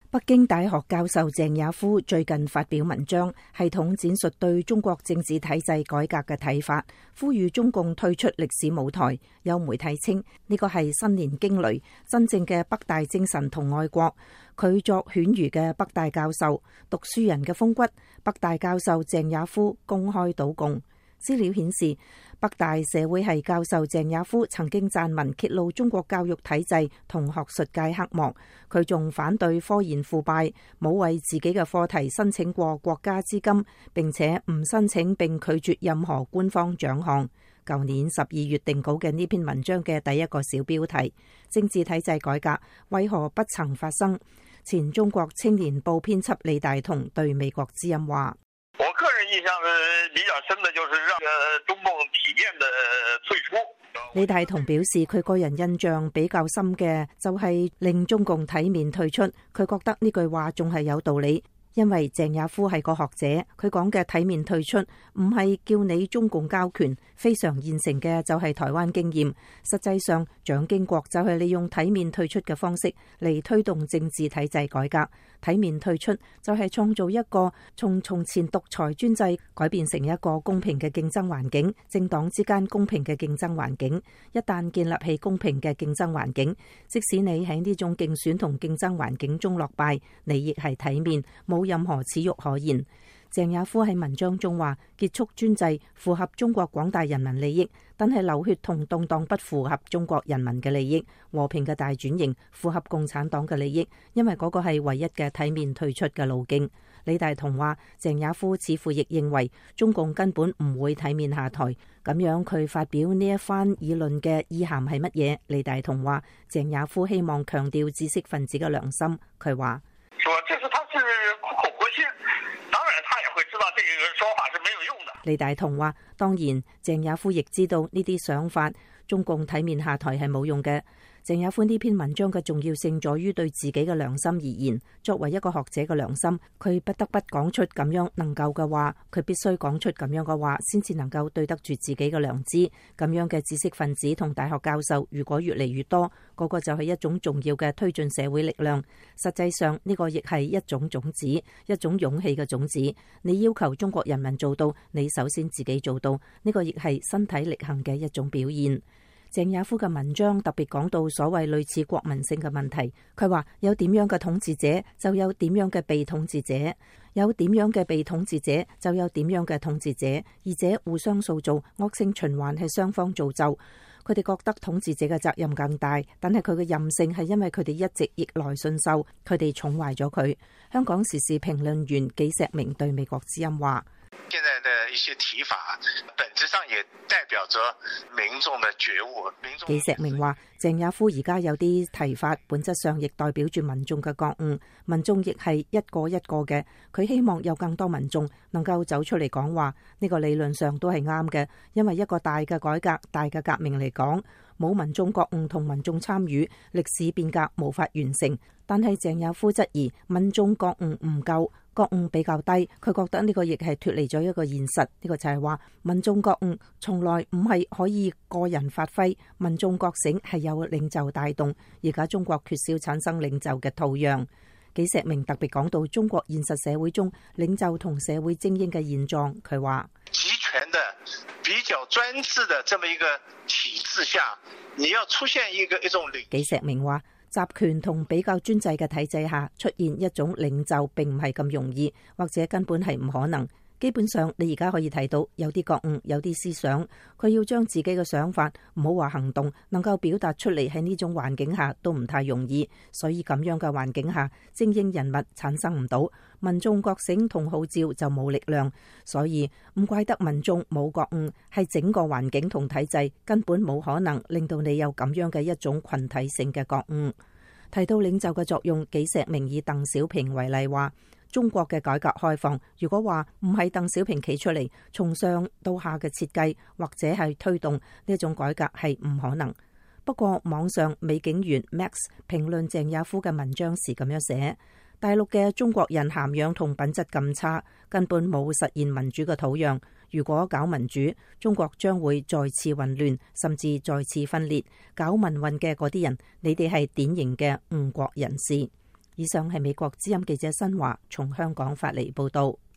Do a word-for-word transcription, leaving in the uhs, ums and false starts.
北京大學教授鄭也夫最近發表文章，系統闡述對中國政治體制改革嘅睇法，呼籲中共退出歷史舞台。有媒體稱呢個係新年驚雷，真正嘅北大精神同愛國。佢作犬儒嘅北大教授，讀書人嘅風骨。北大教授鄭也夫公開倒共。資料顯示，北大社會系教授鄭也夫曾經撰文揭露中國教育體制同學術界黑幕。佢仲反對科研腐敗，冇為自己嘅課題申請過國家資金，並且唔申請並拒絕任何官方獎項。舊年十二月定稿嘅呢篇文章嘅第一個小標題：政治體制改革為何不曾發生？前中國青年報編輯李大同對美國之音話： 我個人印象比較深的就是讓中共體面的退出。 李大同表示，佢個人印象比較深嘅就係令中共體面退出。佢覺得呢句話仲係有道理，因為鄭也夫係個學者，佢講嘅體面退出唔係叫你中共交權，非常現成嘅就係台灣經驗。實際上，蔣經國就係利用體面退出嘅方式嚟推動政治體制改革。體面退出就係創造一個從從前獨裁專制改變成一個公平嘅競爭環境，政黨之間公平嘅競爭環境。一旦建立起公平嘅競爭環境，即使你喺呢種競選同競爭環境中落敗，你亦係體面，冇任何恥辱可言。鄭也夫喺文章中話，結束專制符合中國廣大人民利益，但係流血同動盪不符合中國人民嘅利益。和平嘅大轉型符合共產黨嘅利益，因為嗰個係唯一嘅體面退出嘅路徑。李大同話，鄭也夫似乎亦認為中共根本唔會體面下台。咁樣佢發表呢一番議論嘅意涵係乜嘢？李大同話，鄭也夫希望強調知識分子嘅良心。佢話： 說這是他是苦口婆心，當然他也會知道這個說法是沒有用的。 李大同話，當然鄭也夫亦知道呢啲想法，中共體面下台係冇用嘅。鄭也夫呢篇文章嘅重要性在於對自己嘅良心而言，作為一個學者嘅良心，佢不得不講出咁樣能夠嘅話，佢必須講出咁樣嘅話，先至能夠對得住自己嘅良知。咁樣嘅知識分子同大學教授如果越嚟越多，嗰個就係一種重要嘅推進社會力量。實際上呢個亦係一種種子，一種勇氣嘅種子。你要求中國人民做到，你首先自己做到，呢個亦係身體力行嘅一種表現。鄭也夫嘅文章特別講到所謂類似國民性嘅問題。佢話有點樣嘅統治者，就有點樣嘅被統治者；有點樣嘅被統治者，就有點樣嘅統治者。二者互相塑造，惡性循環係雙方造就。佢哋覺得統治者嘅責任更大，但係佢嘅任性係因為佢哋一直逆來順受，佢哋寵壞咗佢。香港時事評論員紀石明對美國之音話： 現在的一些提法，本質上也代表着民眾的覺悟。 紀石明話，鄭也夫而家有啲提法，本質上亦代表住民眾嘅覺悟。民眾亦係一個一個嘅，佢希望有更多民眾能夠走出嚟講話。呢個理論上都係啱嘅，因為一個大嘅改革、大嘅革命嚟講，冇民眾覺悟同民眾參與，歷史變革無法完成。但係鄭也夫質疑民眾覺悟唔夠，覺悟比較低。佢覺得呢個亦係脫離咗一個現實，呢個就係話民眾覺悟從來唔係可以個人發揮，民眾覺醒係有領袖帶動。而家中國缺少產生領袖嘅土壤。紀石明特別講到中國現實社會中領袖同社會精英嘅現狀。佢話： 集權的、比較專制的這麼一個體制下，你要出現一個一種領。 紀石明話：集權同比較專制嘅體制下出現一種領袖並唔係咁容易，或者根本係唔可能。基本上你而家可以睇到有啲覺悟，有啲思想，佢要將自己嘅想法，唔好話行動，能夠表達出嚟，喺呢種環境下都唔太容易。所以咁樣嘅環境下，精英人物產生唔到，民眾覺醒同號召就冇力量。所以唔怪得民眾冇覺悟，係整個環境同體制根本冇可能令到你有咁樣嘅一種群體性嘅覺悟。提到領袖嘅作用，紀石明以鄧小平為例話：中國嘅改革開放，如果話唔係鄧小平企出嚟，從上到下嘅設計或者係推動呢種改革係唔可能。不過網上美警員 Max 評論鄭也夫嘅文章時咁樣寫：大陸嘅中國人涵養同品質咁差，根本冇實現民主嘅土壤。如果搞民主，中國將會再次混亂，甚至再次分裂。搞民運嘅嗰啲人，你哋係典型嘅誤國人士。 以上係美國之音記者新華從香港發嚟報道。